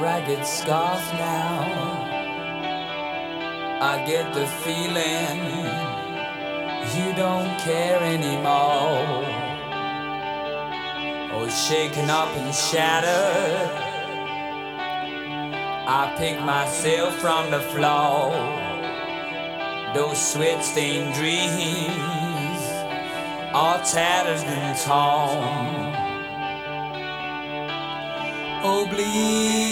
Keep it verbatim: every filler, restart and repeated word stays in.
ragged scarf now. I get the feeling you don't care anymore. Oh, shaken up and shattered, I pick myself from the floor. Those sweat-stained dreams are tattered and torn. Oh, bleed.